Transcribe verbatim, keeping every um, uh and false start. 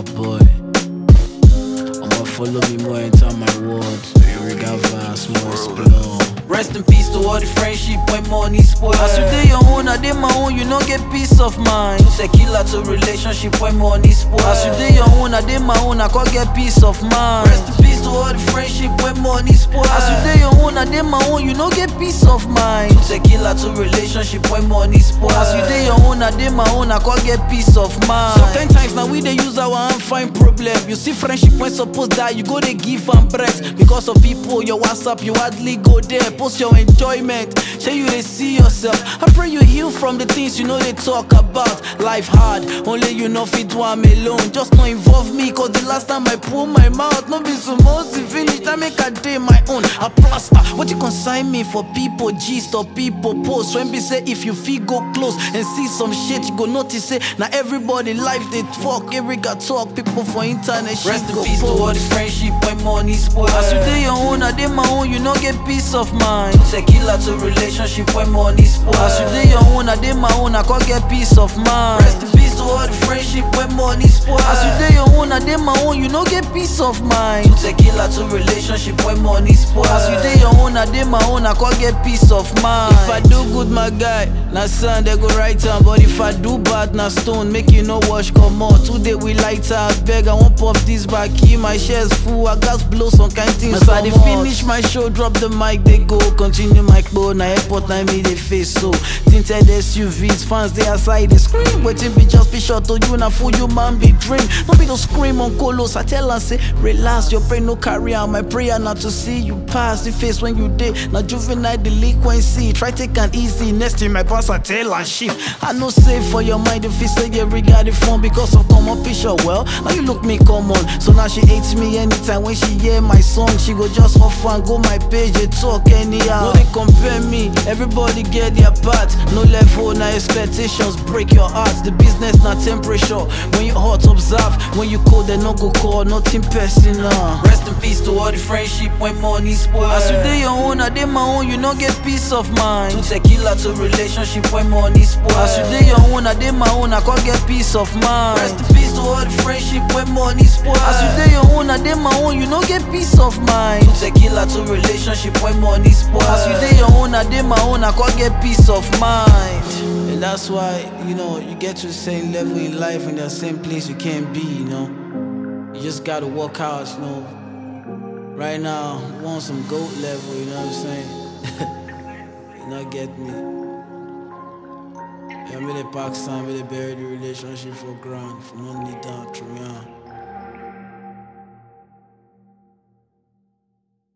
boy. I'ma follow me more enter my world. You regard vast, more explore. Rest in peace to all the friendship when money spoil. As you dey your own, I dey my own, you no get peace of mind. Tequila to relationship when money spoil. As you dey your own, I dey my own, I can't get peace of mind. Rest in peace to all the friendship when money spoil. As you dey your own, I dey my own, you no get peace of mind. Tequila to relationship when money spoil. As you dey your own, I dey my own, I can't get peace of mind. So ten times now we dey use our hand find problem. You see friendship when suppose die, you go dey give am breath. Because of people, your WhatsApp, you hardly go there. Post your enjoyment, say you dey see yourself. I pray you heal from the things you know they talk about. Life hard, only you know fit do am alone. Just no involve me, cause the last time I pull my mouth, no be so much to finish. I make a day my own. I plaster, what you consign me for people gist or people post. When be say if you feel go close and see some shit, you go notice say now everybody life they talk, every got talk, people for internet shit. Rest in go peace to all the friendship when money spoil. As you dey your own, I dey my own, you no get peace of mind. Tequila to relationship when money spoil. As you dey your own, I dey my own, I can't get peace of mind. Rest in peace to all the friendship when money spoil. As you dey your own, I dey my own, you no get peace of mind. Tequila to relationship when money spoil. As you dey your own, I dey my own, I can't get peace of mind. If I do good, my guy, na sand they go right on. But if I do bad, na stone, make you no wash come on. Today we light out, beg I won't pop this back here. My shares full, I got blow some kind things. As I dey finish my show, drop the mic, they go. Continue my bow, na airport, na me they face so. Tinted S U Vs, fans they outside they scream. Waiting be just be short to you, na for you man be dream. Don't be no scream on colos. I tell and say, relax, your brain no carry on. My prayer not to see you pass the face when you did. Now juvenile delinquency, try take an easy. Next thing my boss I tell and shift. I no safe for your mind if you say you regard the phone because of common picture. Well, now you look me common. So now she hates me anytime when she hear my song. She go just off and go my page, they talk anyhow. No they compare me, everybody get their part. No level, na expectations break your heart. The business not temperature. When you hot observe, when you cold they no go call, nothing personal. Rest in peace to all the friendship when money spoil. As you dey your own, I dey my own, you no get peace of mind. Tequila to relationship when money spoil. As you dey your own, I dey my own, I can't get peace of mind. Rest in peace to all the friendship when money spoil. As you dey your own, I dey my own, you no get peace of mind. Tequila to relationship when money spoil. As you dey your own, I dey my own, I can't get peace of mind. And that's why, you know, you get to the same level in life in the same place you can't be, you know. You just gotta work out, you know. Right now, I want some goat level, you know what I'm saying? You not get me. Yeah, I'm really Pakistan, really bury the relationship for ground, for no need down.